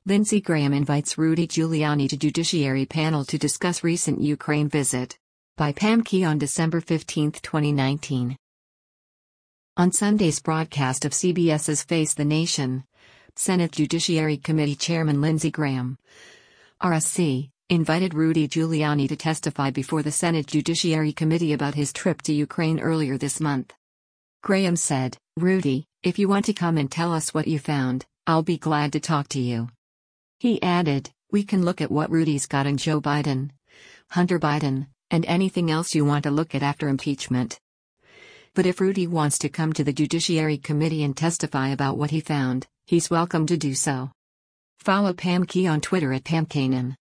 Lindsey Graham invites Rudy Giuliani to Judiciary panel to discuss recent Ukraine visit. By Pam Key on December 15, 2019. On Sunday's broadcast of CBS's Face the Nation, Senate Judiciary Committee Chairman Lindsey Graham, RSC, invited Rudy Giuliani to testify before the Senate Judiciary Committee about his trip to Ukraine earlier this month. Graham said, "Rudy, if you want to come and tell us what you found, I'll be glad to talk to you." He added, "We can look at what Rudy's got on Joe Biden, Hunter Biden, and anything else you want to look at after impeachment. But if Rudy wants to come to the Judiciary Committee and testify about what he found, he's welcome to do so." Follow Pam Key on Twitter at PamKanan.